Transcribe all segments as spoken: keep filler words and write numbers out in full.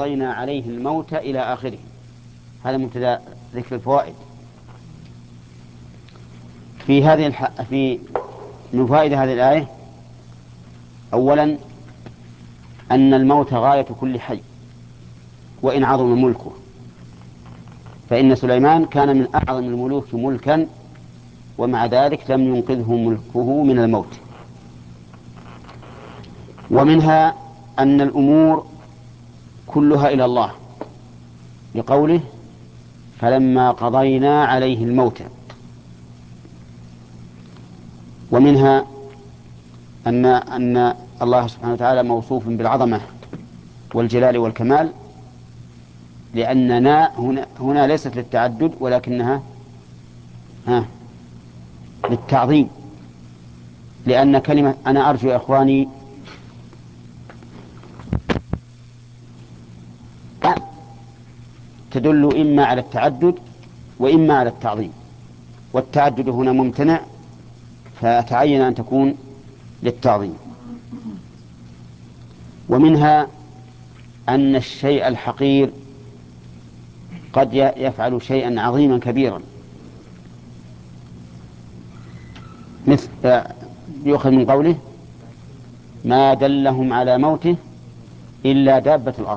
قضينا عليه الموت إلى آخره. هذا مبتدأ ذكر الفوائد. في هذه الح... في من فوائد هذه الآية: أولا أن الموت غاية كل حي وإن عظم ملكه، فإن سليمان كان من أعظم الملوك ملكا ومع ذلك لم ينقذه ملكه من الموت. ومنها أن الأمور كلها إلى الله، لقوله فلما قضينا عليه الموت. ومنها أن أن الله سبحانه وتعالى موصوف بالعظمة والجلال والكمال، لأننا هنا, هنا ليست للتعدد ولكنها ها للتعظيم، لأن كلمة أنا أرجو يا إخواني تدل إما على التعدد وإما على التعظيم، والتعدد هنا ممتنع فتعين أن تكون للتعظيم. ومنها أن الشيء الحقير قد يفعل شيئا عظيما كبيرا، مثل يؤخذ من قوله ما دلهم على موته إلا دابة الأرض،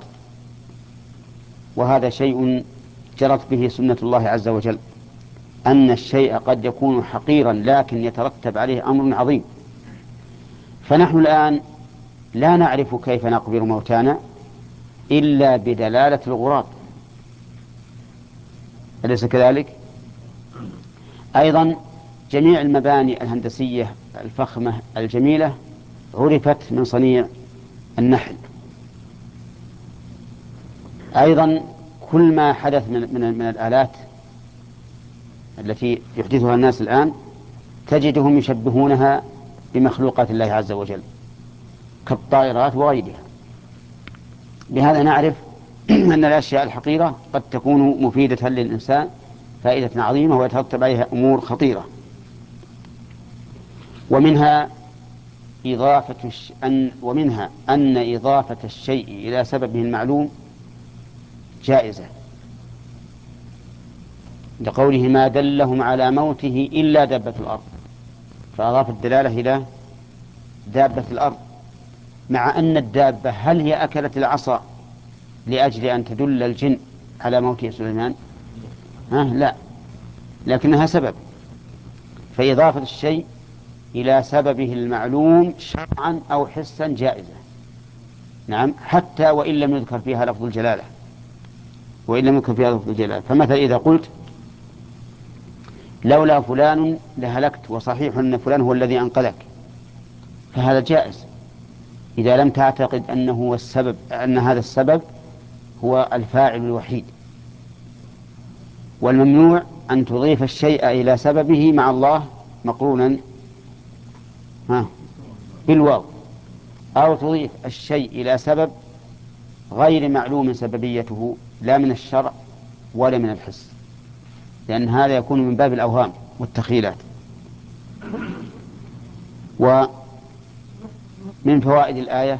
وهذا شيء جرت به سنة الله عز وجل، أن الشيء قد يكون حقيرا لكن يترتب عليه أمر عظيم. فنحن الآن لا نعرف كيف نقبر موتانا إلا بدلالة الغراب، أليس كذلك؟ أيضا جميع المباني الهندسية الفخمة الجميلة عرفت من صنيع النحل. أيضا كل ما حدث من, من, من الآلات التي يحدثها الناس الآن تجدهم يشبهونها بمخلوقات الله عز وجل كالطائرات وغيرها. بهذا نعرف أن الأشياء الحقيرة قد تكون مفيدة للإنسان فائدة عظيمة ويترتب عليها أمور خطيرة. ومنها إضافة الش... أن... ومنها أن إضافة الشيء إلى سببه المعلوم جائزة، لقوله ما دلهم على موته إلا دابة الأرض، فأضاف الدلالة إلى دابة الأرض، مع أن الدابة هل هي أكلت العصا لأجل أن تدل الجن على موت سليمان؟ ها لا، لكنها سبب. فإضافة الشيء إلى سببه المعلوم شرعا أو حسا جائزة، نعم، حتى وإن لم يذكر فيها لفظ الجلالة، وإن لم يذكر فيها لفظ الجلالة. فمثلا إذا قلت لولا فلان لهلكت، وصحيح أن فلان هو الذي أنقذك، فهذا جائز إذا لم تعتقد أنه هو السبب، أن هذا السبب هو الفاعل الوحيد. والممنوع أن تضيف الشيء إلى سببه مع الله مقرونا ها بالواو، أو تضيف الشيء إلى سبب غير معلوم سببيته لا من الشرع ولا من الحس، لأن هذا يكون من باب الأوهام والتخيلات. ومن فوائد الآية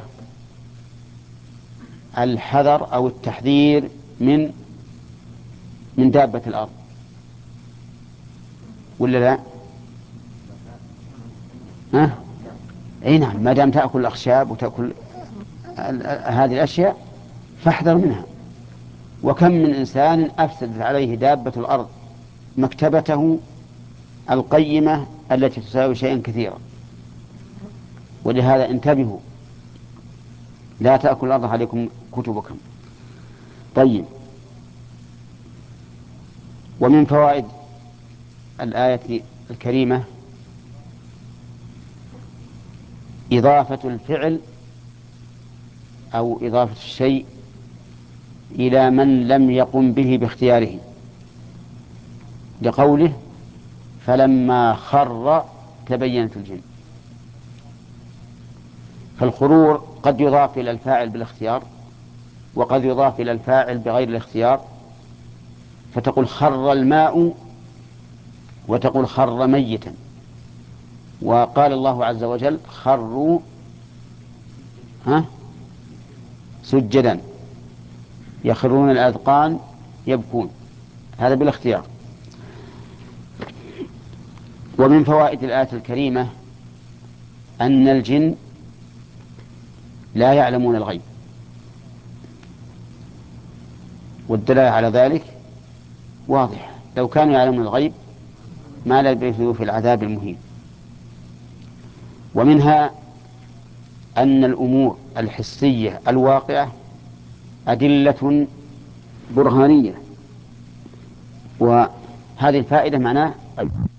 الحذر أو التحذير من من دابة الأرض، ولا لا؟ ها؟ أي نعم، ما دام تأكل الأخشاب وتأكل هذه الأشياء فاحذر منها. وكم من إنسان أفسدت عليه دابة الأرض مكتبته القيمة التي تساوي شيئا كثيرا. ولهذا انتبهوا، لا تأكل الأرض عليكم كتبكم. طيب، ومن فوائد الآية الكريمة إضافة الفعل أو إضافة الشيء إلى من لم يقم به باختياره، لقوله فلما خر تبينت الجن. فالخرور قد يضاف إلى الفاعل بالاختيار وقد يضاف إلى الفاعل بغير الاختيار، فتقول خر الماء وتقول خر ميتا. وقال الله عز وجل خروا ها سجدا، يخرون الأذقان يبكون، هذا بالاختيار. ومن فوائد الآية الكريمة أن الجن لا يعلمون الغيب، والدلالة على ذلك واضح، لو كانوا يعلمون الغيب ما لبثوا في العذاب المهين. ومنها أن الأمور الحسية الواقعة أدلة برهانية، وهذه الفائدة معناه